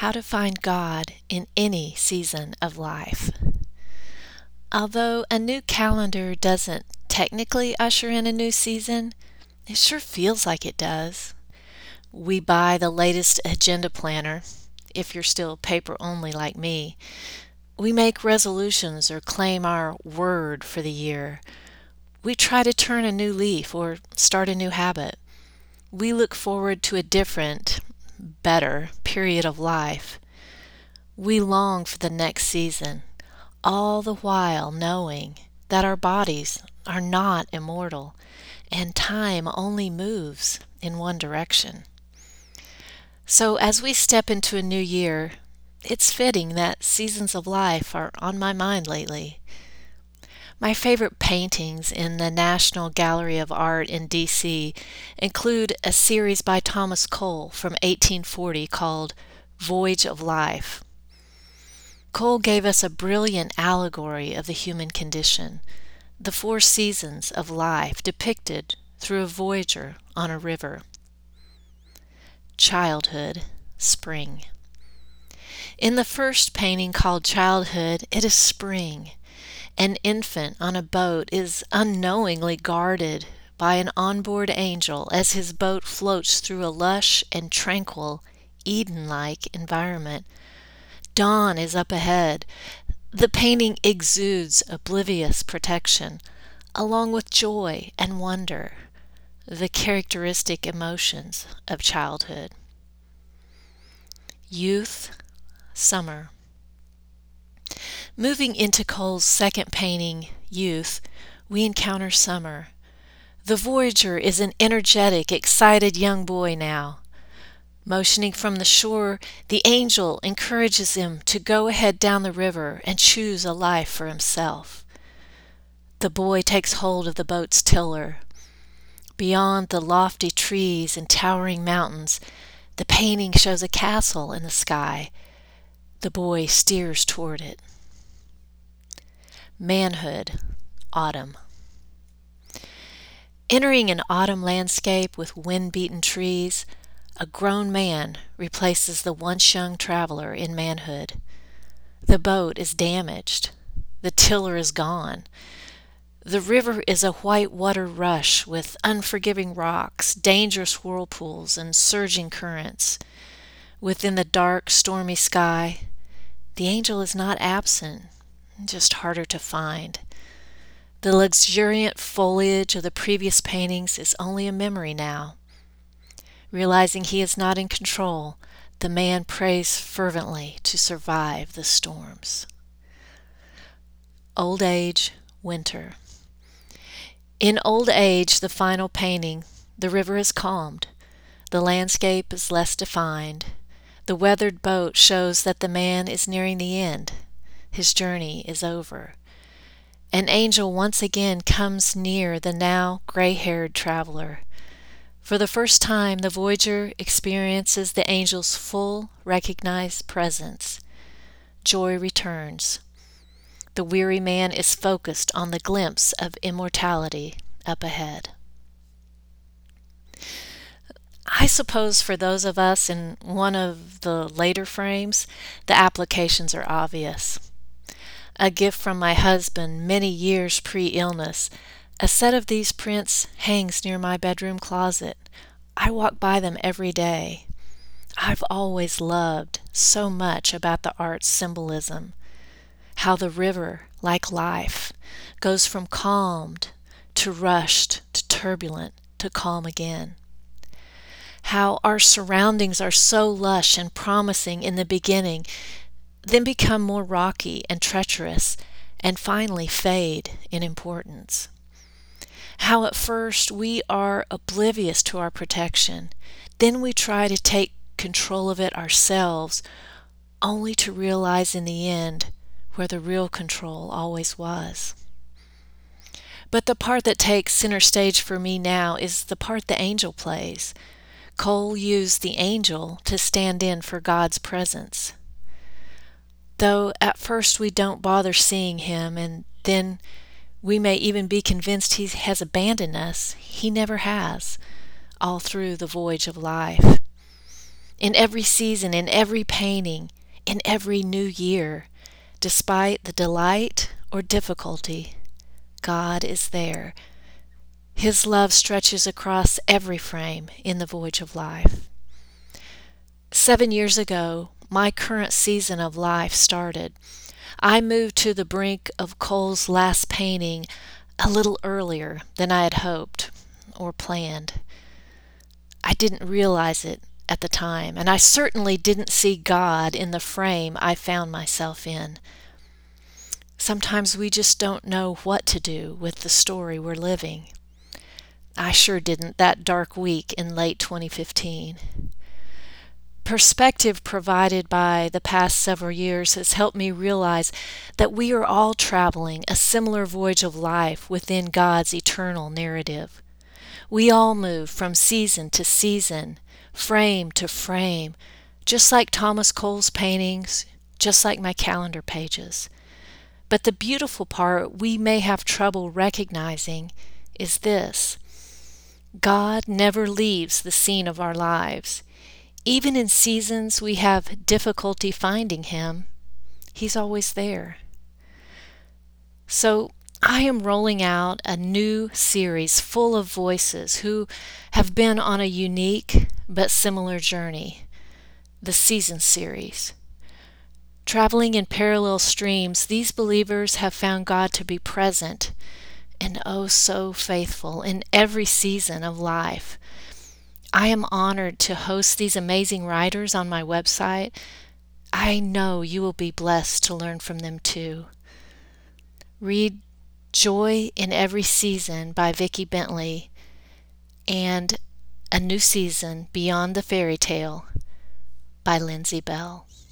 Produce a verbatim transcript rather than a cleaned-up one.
How to find God in any season of life. Although a new calendar doesn't technically usher in a new season, it sure feels like it does. We buy the latest agenda planner, if you're still paper only like me. We make resolutions or claim our word for the year. We try to turn a new leaf or start a new habit. We look forward to a different, better period of life. We long for the next season, all the while knowing that our bodies are not immortal and time only moves in one direction. So as we step into a new year, it's fitting that seasons of life are on my mind lately. My favorite paintings in the National Gallery of Art in D C include a series by Thomas Cole from eighteen forty called Voyage of Life. Cole gave us a brilliant allegory of the human condition, the four seasons of life depicted through a voyager on a river. Childhood, spring. In the first painting called Childhood, it is spring. An infant on a boat is unknowingly guarded by an onboard angel as his boat floats through a lush and tranquil, Eden-like environment. Dawn is up ahead. The painting exudes oblivious protection, along with joy and wonder, the characteristic emotions of childhood. Youth, summer. Moving into Cole's second painting, Youth, we encounter summer. The voyager is an energetic, excited young boy now. Motioning from the shore, the angel encourages him to go ahead down the river and choose a life for himself. The boy takes hold of the boat's tiller. Beyond the lofty trees and towering mountains, the painting shows a castle in the sky. The boy steers toward it. Manhood, autumn. Entering an autumn landscape with wind-beaten trees, a grown man replaces the once young traveler in manhood. The boat is damaged. The tiller is gone. The river is a white water rush with unforgiving rocks, dangerous whirlpools, and surging currents. Within the dark, stormy sky, the angel is not absent, just harder to find. The luxuriant foliage of the previous paintings is only a memory now. Realizing he is not in control, the man prays fervently to survive the storms. Old age, winter. In Old Age, the final painting, the river is calmed. The landscape is less defined. The weathered boat shows that the man is nearing the end. His journey is over. An angel once again comes near the now gray-haired traveler. For the first time, the voyager experiences the angel's full, recognized presence. Joy returns. The weary man is focused on the glimpse of immortality up ahead. I suppose for those of us in one of the later frames, the applications are obvious. A gift from my husband many years pre-illness, a set of these prints hangs near my bedroom closet. I walk by them every day. I've always loved so much about the art's symbolism, how the river, like life, goes from calmed to rushed to turbulent to calm again. How our surroundings are so lush and promising in the beginning, then become more rocky and treacherous, and finally fade in importance. How at first we are oblivious to our protection, then we try to take control of it ourselves, only to realize in the end where the real control always was. But the part that takes center stage for me now is the part the angel plays. Cole used the angel to stand in for God's presence. Though at first we don't bother seeing him, and then we may even be convinced he has abandoned us, he never has, all through the voyage of life. In every season, in every painting, in every new year, despite the delight or difficulty, God is there. His love stretches across every frame in the voyage of life. Seven years ago, my current season of life started. I moved to the brink of Cole's last painting a little earlier than I had hoped or planned. I didn't realize it at the time, and I certainly didn't see God in the frame I found myself in. Sometimes we just don't know what to do with the story we're living. I sure didn't that dark week in late twenty fifteen. Perspective provided by the past several years has helped me realize that we are all traveling a similar voyage of life within God's eternal narrative. We all move from season to season, frame to frame, just like Thomas Cole's paintings, just like my calendar pages. But the beautiful part we may have trouble recognizing is this: God never leaves the scene of our lives. Even in seasons we have difficulty finding Him, He's always there. So I am rolling out a new series full of voices who have been on a unique but similar journey, the Season series. Traveling in parallel streams, these believers have found God to be present and oh so faithful in every season of life. I am honored to host these amazing writers on my website. I know you will be blessed to learn from them too. Read Joy in Every Season by Vicki Bentley and A New Season Beyond the Fairy Tale by Lindsay Bell.